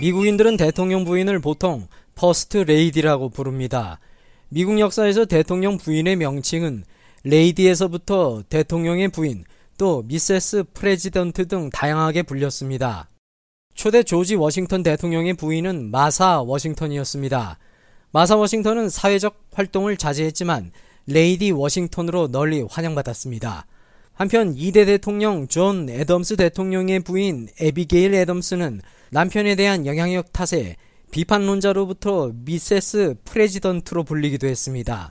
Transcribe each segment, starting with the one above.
미국인들은 대통령 부인을 보통 퍼스트 레이디라고 부릅니다. 미국 역사에서 대통령 부인의 명칭은 레이디에서부터 대통령의 부인, 또 미세스 프레지던트 등 다양하게 불렸습니다. 초대 조지 워싱턴 대통령의 부인은 마사 워싱턴이었습니다. 마사 워싱턴은 사회적 활동을 자제했지만 레이디 워싱턴으로 널리 환영받았습니다. 한편 2대 대통령 존 애덤스 대통령의 부인 애비게일 애덤스는 남편에 대한 영향력 탓에 비판론자로부터 미세스 프레지던트로 불리기도 했습니다.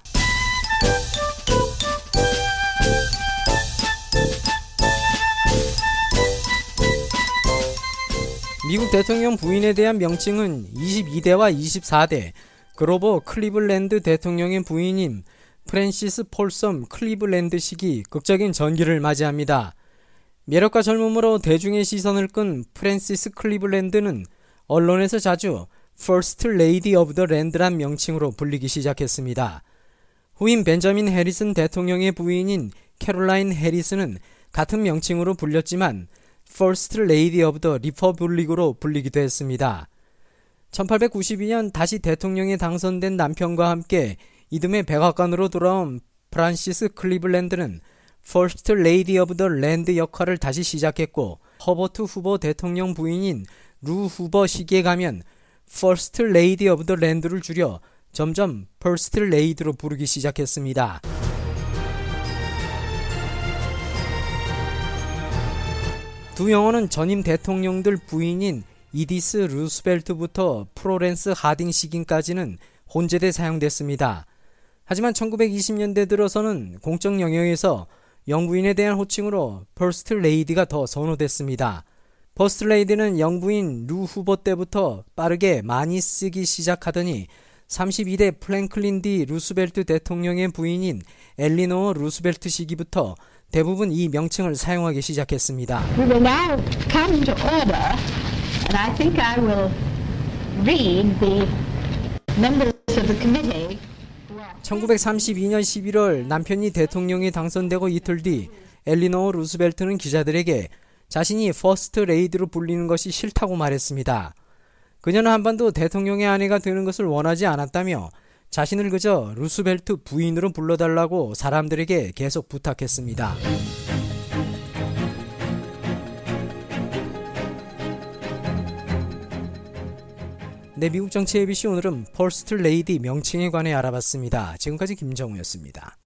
미국 대통령 부인에 대한 명칭은 22대와 24대 그로버 클리블랜드 대통령의 부인인 프랜시스 폴섬 클리블랜드식이 극적인 전기를 맞이합니다. 매력과 젊음으로 대중의 시선을 끈 프랜시스 클리블랜드는 언론에서 자주 First Lady of the Land란 명칭으로 불리기 시작했습니다. 후임 벤저민 해리슨 대통령의 부인인 캐롤라인 해리스는 같은 명칭으로 불렸지만 First Lady of the Republic으로 불리기도 했습니다. 1892년 다시 대통령에 당선된 남편과 함께 이듬해 백악관으로 돌아온 프란시스 클리블랜드는 First Lady of the Land 역할을 다시 시작했고 허버트 후보 대통령 부인인 루 후보 시기에 가면 First Lady of the Land를 줄여 점점 First Lady로 부르기 시작했습니다. 두 영어는 전임 대통령들 부인인 이디스 루스벨트부터 프로렌스 하딩 시기까지는 혼재돼 사용됐습니다. 하지만 1920년대 들어서는 공적 영역에서 영부인에 대한 호칭으로 퍼스트 레이디가 더 선호됐습니다. 퍼스트 레이디는 영부인 루 후보 때부터 빠르게 많이 쓰기 시작하더니 32대 프랭클린 D 루스벨트 대통령의 부인인 엘리노어 루스벨트 시기부터 대부분 이 명칭을 사용하기 시작했습니다. We will now come to order, and I think I will read the members of the committee. 1932년 11월 남편이 대통령에 당선되고 이틀 뒤 엘리노어 루스벨트는 기자들에게 자신이 퍼스트 레이디로 불리는 것이 싫다고 말했습니다. 그녀는 한번도 대통령의 아내가 되는 것을 원하지 않았다며 자신을 그저 루스벨트 부인으로 불러달라고 사람들에게 계속 부탁했습니다. 네, 미국 정치 ABC 오늘은 퍼스트 레이디 명칭에 관해 알아봤습니다. 지금까지 김정우였습니다.